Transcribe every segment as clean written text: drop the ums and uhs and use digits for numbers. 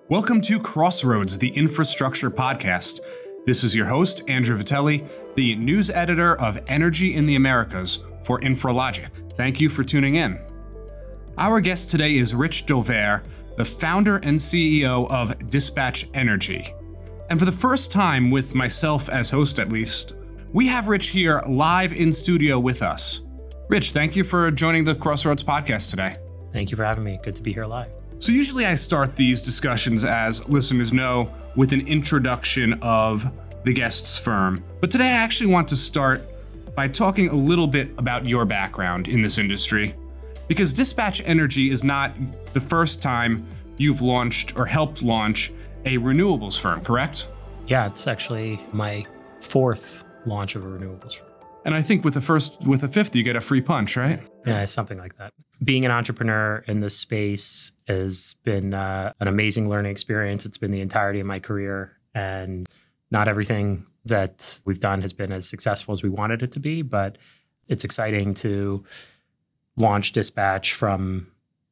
Welcome to Crossroads, the Infrastructure Podcast. This is your host, Andrew Vitelli, the news editor of Energy in the Americas for InfraLogic. Thank you for tuning in. Our guest today is Rich Dover, the founder and CEO of Dispatch Energy. And for the first time, with myself as host at least, we have Rich here live in studio with us. Rich, thank you for joining the Crossroads Podcast today. Thank you for having me. Good to be here live. So usually I start these discussions, as listeners know, with an introduction of the guest's firm. But today I actually want to start by talking a little bit about your background in this industry, because Dispatch Energy is not the first time you've launched or helped launch a renewables firm, correct? Yeah, it's actually my fourth launch of a renewables firm. And I think with the fifth, you get a free punch, right? Yeah, something like that. Being an entrepreneur in this space has been an amazing learning experience. It's been the entirety of my career, and not everything that we've done has been as successful as we wanted it to be, but it's exciting to launch Dispatch from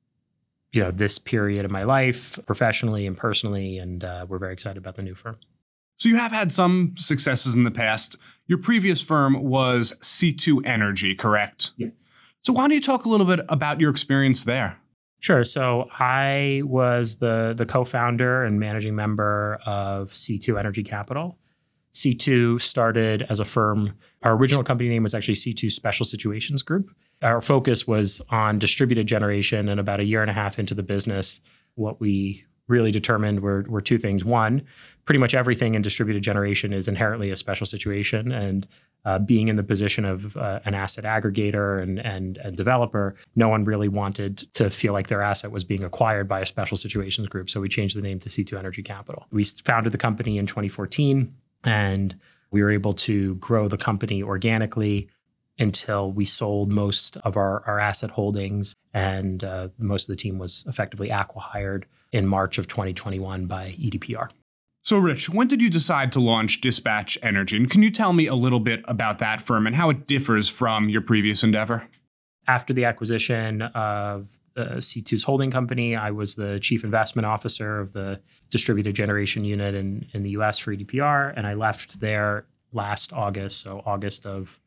this period of my life, professionally and personally, and we're very excited about the new firm. So you have had some successes in the past. Your previous firm was C2 Energy, correct? Yeah. So why don't you talk a little bit about your experience there? Sure. So I was the co-founder and managing member of C2 Energy Capital. C2 started as a firm. Our original company name was actually C2 Special Situations Group. Our focus was on distributed generation, and about a year and a half into the business, what we really determined were two things. One, pretty much everything in distributed generation is inherently a special situation, and being in the position of an asset aggregator and developer, no one really wanted to feel like their asset was being acquired by a special situations group. So we changed the name to C2 Energy Capital. We founded the company in 2014, and we were able to grow the company organically until we sold most of our asset holdings, and most of the team was effectively acqui-hired in March of 2021 by EDPR. So Rich, when did you decide to launch Dispatch Energy? And can you tell me a little bit about that firm and how it differs from your previous endeavor? After the acquisition of C2's holding company, I was the chief investment officer of the distributed generation unit in the US for EDPR, and I left there last August, so August of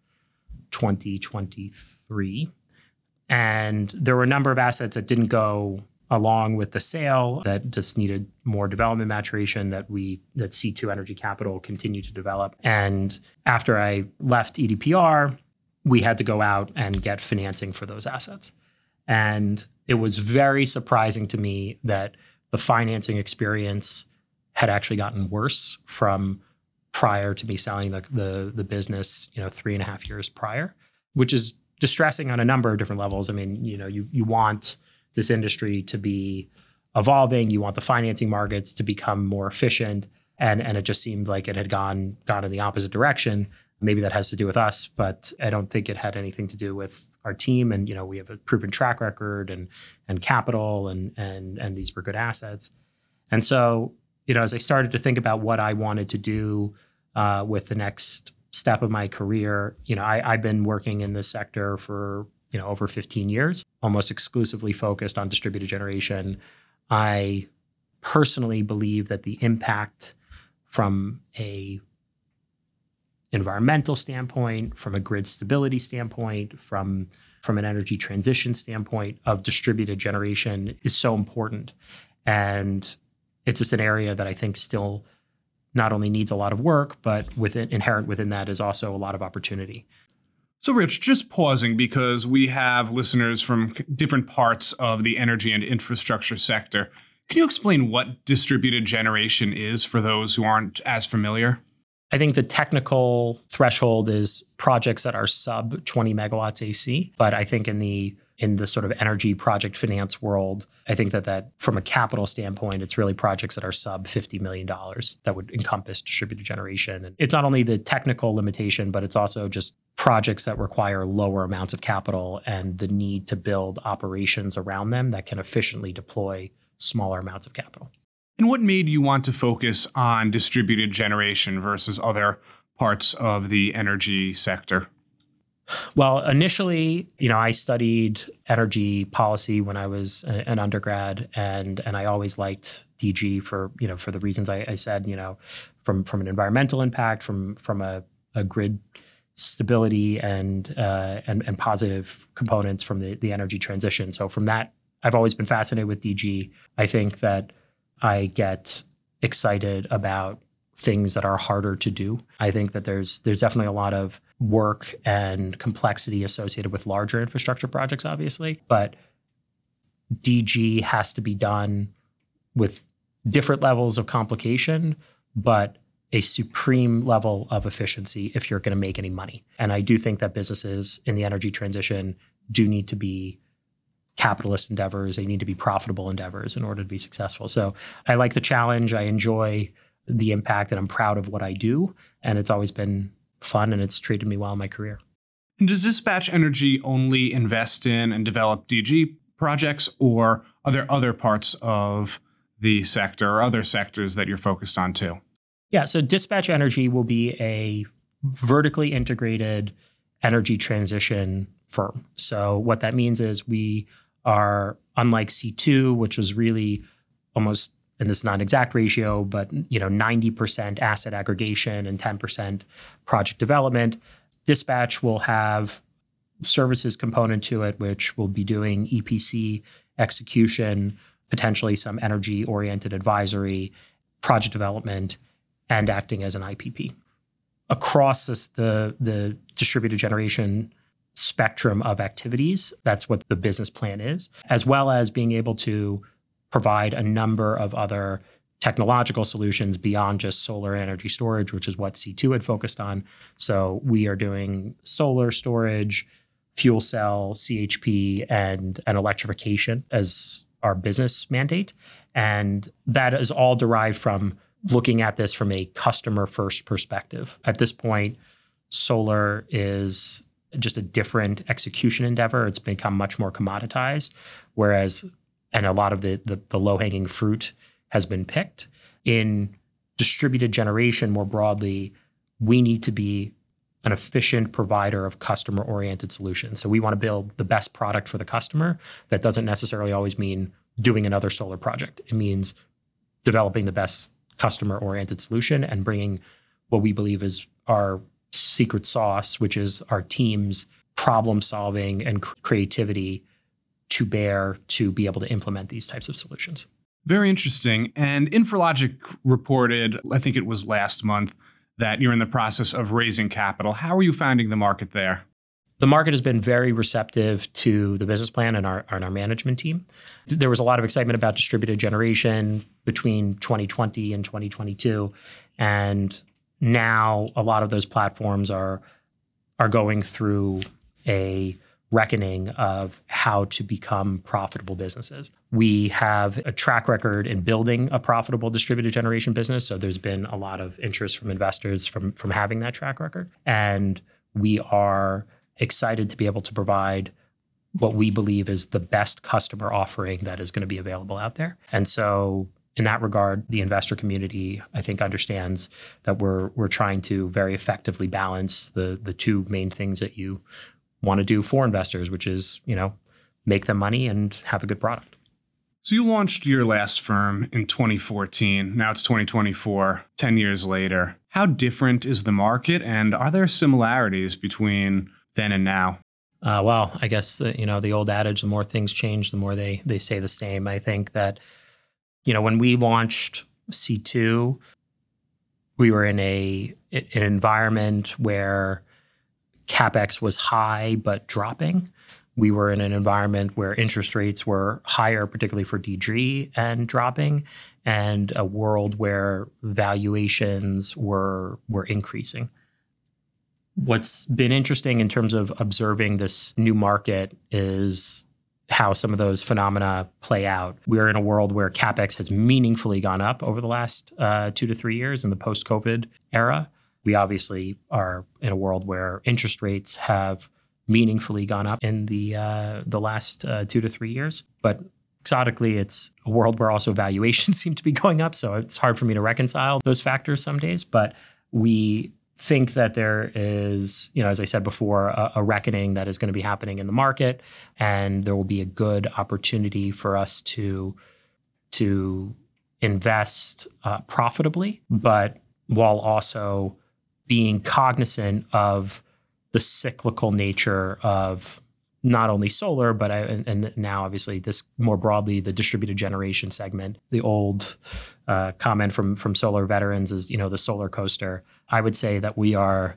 2023. And there were a number of assets that didn't go along with the sale that just needed more development maturation that C2 Energy Capital continued to develop. And after I left EDPR, we had to go out and get financing for those assets. And it was very surprising to me that the financing experience had actually gotten worse from prior to me selling the business, 3.5 years prior, which is distressing on a number of different levels. I mean, you want this industry to be evolving. You want the financing markets to become more efficient. And it just seemed like it had gone in the opposite direction. Maybe that has to do with us, but I don't think it had anything to do with our team. And, we have a proven track record and capital and these were good assets. And so, as I started to think about what I wanted to do with the next step of my career, I've been working in this sector for over 15 years, almost exclusively focused on distributed generation. I personally believe that the impact from a environmental standpoint, from a grid stability standpoint, from an energy transition standpoint of distributed generation is so important. And it's just an area that I think still not only needs a lot of work, but inherent within that is also a lot of opportunity. So Rich, just pausing because we have listeners from different parts of the energy and infrastructure sector. Can you explain what distributed generation is for those who aren't as familiar? I think the technical threshold is projects that are sub 20 megawatts AC. But I think in the sort of energy project finance world, I think that from a capital standpoint, it's really projects that are sub $50 million that would encompass distributed generation. And it's not only the technical limitation, but it's also just projects that require lower amounts of capital and the need to build operations around them that can efficiently deploy smaller amounts of capital. And what made you want to focus on distributed generation versus other parts of the energy sector? Well, initially, I studied energy policy when I was an undergrad, and I always liked DG for the reasons I said, from an environmental impact, from a grid stability and positive components from the energy transition. So from that, I've always been fascinated with DG. I think that I get excited about things that are harder to do. I think that there's definitely a lot of work and complexity associated with larger infrastructure projects, obviously, but DG has to be done with different levels of complication, but a supreme level of efficiency if you're going to make any money. And I do think that businesses in the energy transition do need to be capitalist endeavors. They need to be profitable endeavors in order to be successful. So I like the challenge. I enjoy the impact, and I'm proud of what I do. And it's always been fun, and it's treated me well in my career. And does Dispatch Energy only invest in and develop DG projects, or are there other parts of the sector or other sectors that you're focused on too? Yeah, so Dispatch Energy will be a vertically integrated energy transition firm. So what that means is we are, unlike C2, which was really almost, and this is not an exact ratio, but 90% asset aggregation and 10% project development. Dispatch will have services component to it, which will be doing EPC execution, potentially some energy-oriented advisory, project development, and acting as an IPP. Across the distributed generation spectrum of activities, that's what the business plan is, as well as being able to provide a number of other technological solutions beyond just solar energy storage, which is what C2 had focused on. So we are doing solar storage, fuel cell, CHP, and electrification as our business mandate. And that is all derived from looking at this from a customer-first perspective. At this point, solar is just a different execution endeavor. It's become much more commoditized, and a lot of the low-hanging fruit has been picked. In distributed generation more broadly, we need to be an efficient provider of customer-oriented solutions. So we want to build the best product for the customer. That doesn't necessarily always mean doing another solar project. It means developing the best customer-oriented solution and bringing what we believe is our secret sauce, which is our team's problem-solving and creativity to bear to be able to implement these types of solutions. Very interesting. And InfraLogic reported, I think it was last month, that you're in the process of raising capital. How are you finding the market there? The market has been very receptive to the business plan and our management team. There was a lot of excitement about distributed generation between 2020 and 2022. And now a lot of those platforms are going through a reckoning of how to become profitable businesses. We have a track record in building a profitable distributed generation business. So there's been a lot of interest from investors from having that track record. And we are excited to be able to provide what we believe is the best customer offering that is going to be available out there. And so in that regard, the investor community, I think, understands that we're trying to very effectively balance the two main things that you want to do for investors, which is, make them money and have a good product. So you launched your last firm in 2014. Now it's 2024, 10 years later. How different is the market, and are there similarities between then and now? Well, I guess, the old adage, the more things change, the more they stay the same. I think that, when we launched C2, we were in an environment where CapEx was high but dropping. We were in an environment where interest rates were higher, particularly for DG, and dropping, and a world where valuations were increasing. What's been interesting in terms of observing this new market is how some of those phenomena play out. We're in a world where CapEx has meaningfully gone up over the last 2 to 3 years in the post-COVID era. We obviously are in a world where interest rates have meaningfully gone up in the last 2 to 3 years. But exotically, it's a world where also valuations seem to be going up. So it's hard for me to reconcile those factors some days. But we think that there is, as I said before, a reckoning that is going to be happening in the market, and there will be a good opportunity for us to invest profitably, but while also being cognizant of the cyclical nature of not only solar, but and now obviously this more broadly, the distributed generation segment. The old comment from solar veterans is, the solar coaster. I would say that we're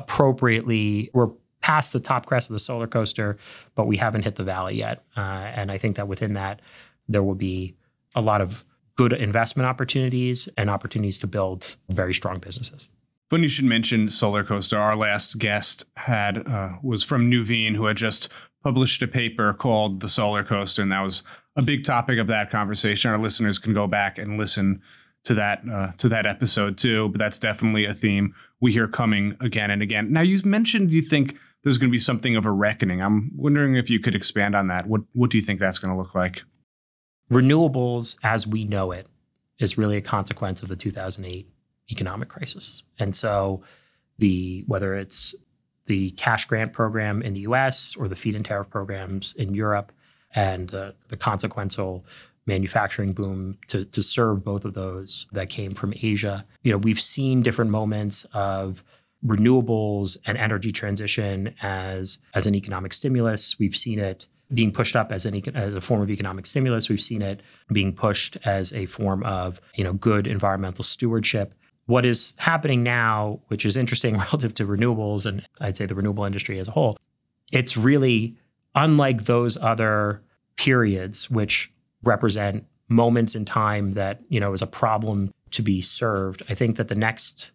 past the top crest of the solar coaster, but we haven't hit the valley yet. And I think that within that, there will be a lot of good investment opportunities and opportunities to build very strong businesses. Funny you should mention Solar Coaster. Our last guest was from Nuveen, who had just published a paper called The Solar Coaster, and that was a big topic of that conversation. Our listeners can go back and listen to that episode too, but that's definitely a theme we hear coming again and again. Now, you mentioned you think there's going to be something of a reckoning. I'm wondering if you could expand on that. What do you think that's going to look like? Renewables, as we know it, is really a consequence of the 2008 economic crisis. And so whether it's the cash grant program in the US or the feed-in tariff programs in Europe and the consequential manufacturing boom to serve both of those that came from Asia, we've seen different moments of renewables and energy transition as an economic stimulus. We've seen it being pushed up as a form of economic stimulus. We've seen it being pushed as a form of good environmental stewardship. What is happening now, which is interesting relative to renewables, and I'd say the renewable industry as a whole, it's really unlike those other periods which represent moments in time that, is a problem to be served. I think that the next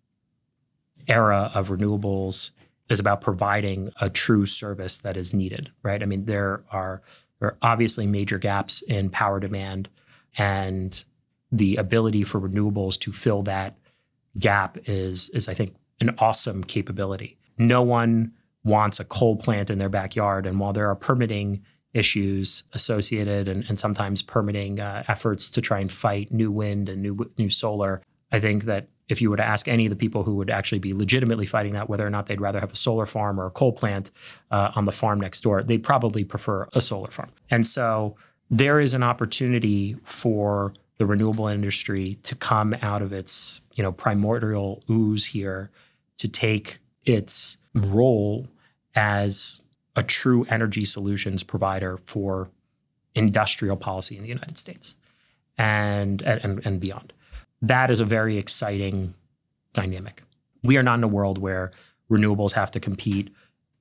era of renewables is about providing a true service that is needed, right? I mean, there are obviously major gaps in power demand, and the ability for renewables to fill that gap is I think, an awesome capability. No one wants a coal plant in their backyard, and while there are permitting issues associated and sometimes permitting efforts to try and fight new wind and new solar, I think that if you were to ask any of the people who would actually be legitimately fighting that, whether or not they'd rather have a solar farm or a coal plant on the farm next door, they'd probably prefer a solar farm. And so there is an opportunity for the renewable industry to come out of its, primordial ooze here, to take its role as a true energy solutions provider for industrial policy in the United States and beyond. That is a very exciting dynamic. We are not in a world where renewables have to compete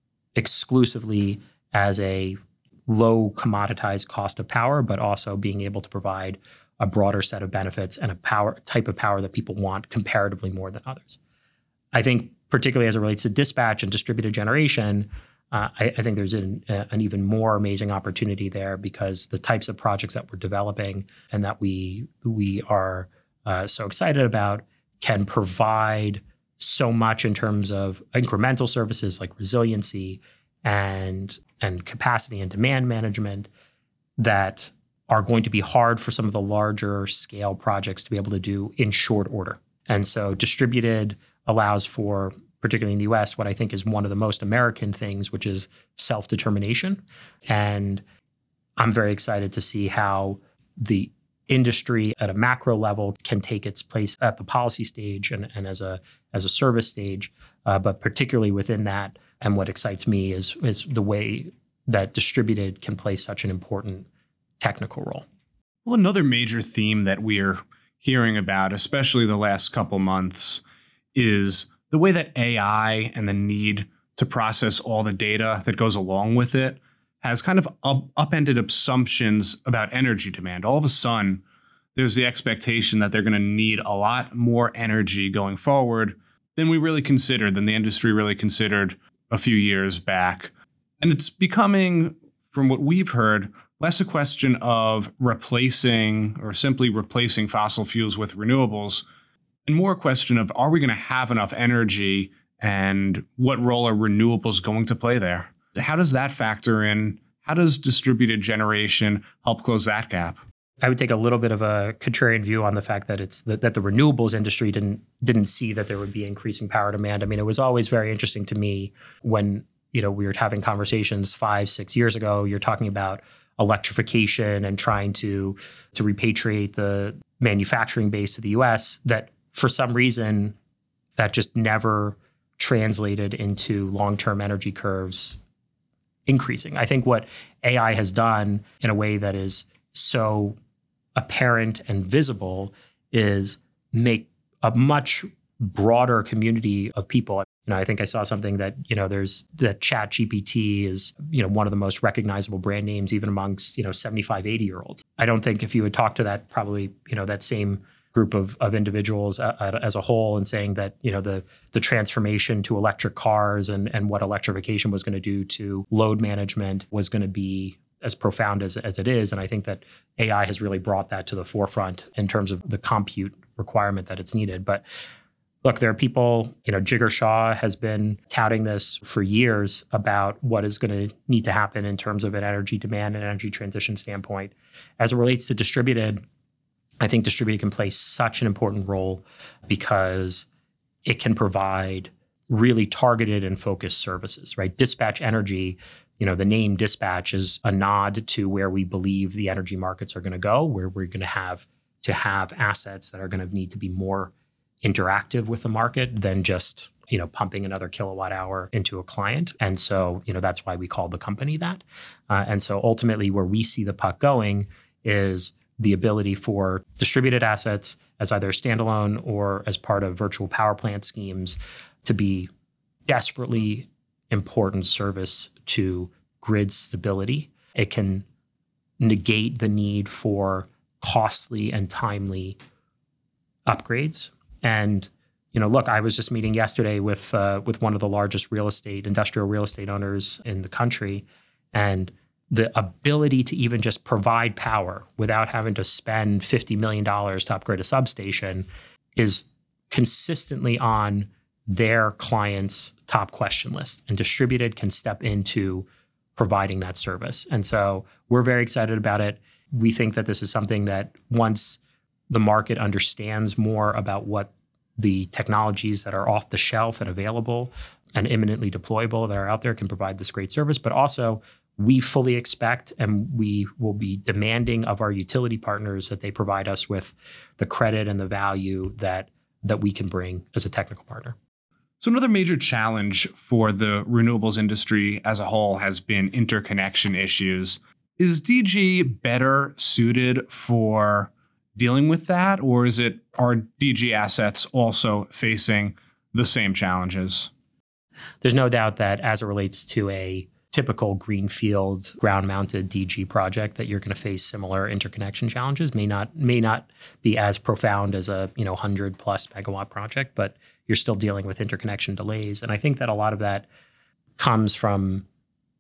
exclusively as a low commoditized cost of power, but also being able to provide a broader set of benefits and a type of power that people want comparatively more than others. I think particularly as it relates to dispatch and distributed generation, I think there's an even more amazing opportunity there, because the types of projects that we're developing and that we are so excited about can provide so much in terms of incremental services like resiliency and capacity and demand management that are going to be hard for some of the larger scale projects to be able to do in short order. And so distributed allows for, particularly in the US, what I think is one of the most American things, which is self-determination. And I'm very excited to see how the industry at a macro level can take its place at the policy stage and as a service stage, but particularly within that. And what excites me is the way that distributed can play such an important technical role. Well, another major theme that we're hearing about, especially the last couple months, is the way that AI and the need to process all the data that goes along with it has kind of upended assumptions about energy demand. All of a sudden, there's the expectation that they're going to need a lot more energy going forward than the industry really considered a few years back. And it's becoming, from what we've heard, less a question of simply replacing fossil fuels with renewables, and more a question of, are we going to have enough energy, and what role are renewables going to play there? How does that factor in? How does distributed generation help close that gap? I would take a little bit of a contrarian view on the fact that it's that the renewables industry didn't see that there would be increasing power demand. I mean, it was always very interesting to me when, we were having conversations 5-6 years ago. You're talking about electrification and trying to repatriate the manufacturing base to the US, that for some reason that just never translated into long-term energy curves increasing. I think what AI has done in a way that is so apparent and visible is make a much broader community of people. I think I saw something that, there's that ChatGPT is, one of the most recognizable brand names even amongst, 75, 80-year-olds. I don't think if you would talk to that probably, that same group of individuals as a whole and saying that, the transformation to electric cars and what electrification was going to do to load management was going to be as profound as it is. And I think that AI has really brought that to the forefront in terms of the compute requirement that it's needed. But look, there are people, Jigar Shah has been touting this for years about what is going to need to happen in terms of an energy demand and energy transition standpoint. As it relates to distributed, I think distributed can play such an important role because it can provide really targeted and focused services, right? Dispatch Energy, the name Dispatch is a nod to where we believe the energy markets are going to go, where we're going to have assets that are going to need to be more interactive with the market than just, pumping another kilowatt hour into a client. And so, that's why we call the company that. And so ultimately where we see the puck going is the ability for distributed assets as either standalone or as part of virtual power plant schemes to be desperately important service to grid stability. It can negate the need for costly and timely upgrades. And, look, I was just meeting yesterday with one of the largest industrial real estate owners in the country, and the ability to even just provide power without having to spend $50 million to upgrade a substation is consistently on their clients' top question list. And distributed can step into providing that service. And so we're very excited about it. We think that this is something that once the market understands more about what the technologies that are off the shelf and available and imminently deployable that are out there can provide this great service. But also, we fully expect and we will be demanding of our utility partners that they provide us with the credit and the value that we can bring as a technical partner. So another major challenge for the renewables industry as a whole has been interconnection issues. Is DG better suited for dealing with that, or are DG assets also facing the same challenges? There's no doubt that as it relates to a typical greenfield ground-mounted DG project, that you're going to face similar interconnection challenges. May not be as profound as a 100+ megawatt project, but you're still dealing with interconnection delays. And I think that a lot of that comes from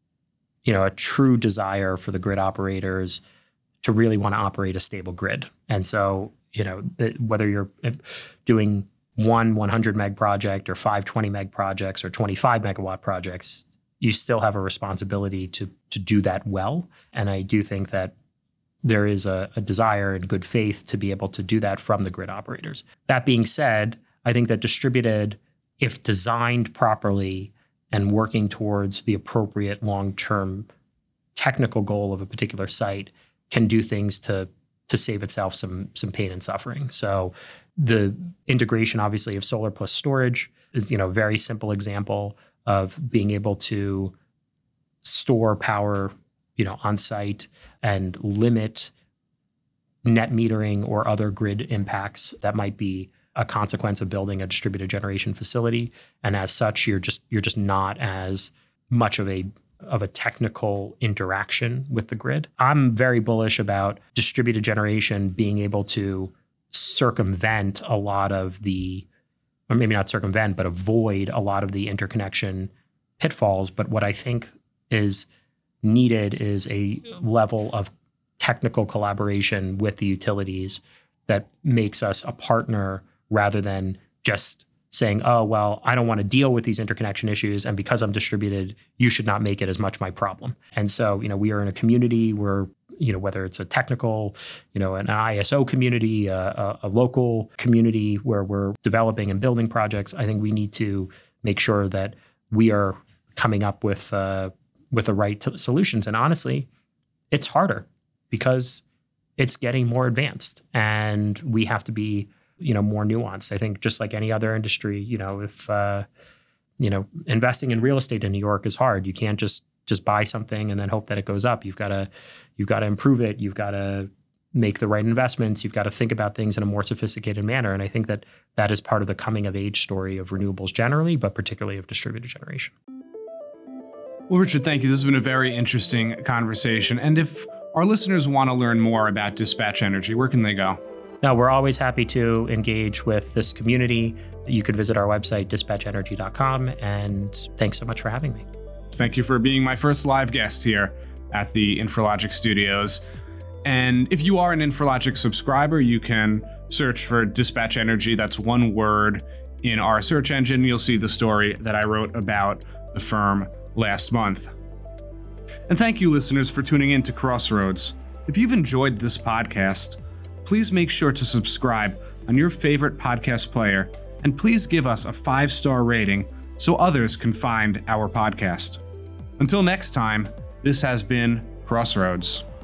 a true desire for the grid operators to really want to operate a stable grid. And so, whether you're doing 100 meg project or 20 meg projects or 25 megawatt projects, you still have a responsibility to do that well. And I do think that there is a desire and good faith to be able to do that from the grid operators. That being said, I think that distributed, if designed properly and working towards the appropriate long-term technical goal of a particular site, can do things to save itself some pain and suffering. So the integration, obviously, of solar plus storage is a very simple example of being able to store power on site and limit net metering or other grid impacts that might be a consequence of building a distributed generation facility. And as such, you're just not as much of a technical interaction with the grid. I'm very bullish about distributed generation being able to circumvent a lot of the, or maybe not circumvent, but avoid a lot of the interconnection pitfalls. But what I think is needed is a level of technical collaboration with the utilities that makes us a partner rather than just saying, oh, well, I don't want to deal with these interconnection issues. And because I'm distributed, you should not make it as much my problem. And so, we are in a community where, whether it's a technical, an ISO community, a local community where we're developing and building projects, I think we need to make sure that we are coming up with the right solutions. And honestly, it's harder because it's getting more advanced and we have to be more nuanced. I think just like any other industry, if, investing in real estate in New York is hard. You can't just buy something and then hope that it goes up. You've got to improve it. You've got to make the right investments. You've got to think about things in a more sophisticated manner. And I think that is part of the coming of age story of renewables generally, but particularly of distributed generation. Well, Richard, thank you. This has been a very interesting conversation. And if our listeners want to learn more about Dispatch Energy, where can they go? No, we're always happy to engage with this community. You could visit our website, dispatchenergy.com. And thanks so much for having me. Thank you for being my first live guest here at the InfraLogic Studios. And if you are an InfraLogic subscriber, you can search for Dispatch Energy. That's one word in our search engine. You'll see the story that I wrote about the firm last month. And thank you, listeners, for tuning in to Crossroads. If you've enjoyed this podcast, please make sure to subscribe on your favorite podcast player, and please give us a 5-star rating so others can find our podcast. Until next time, this has been Crossroads.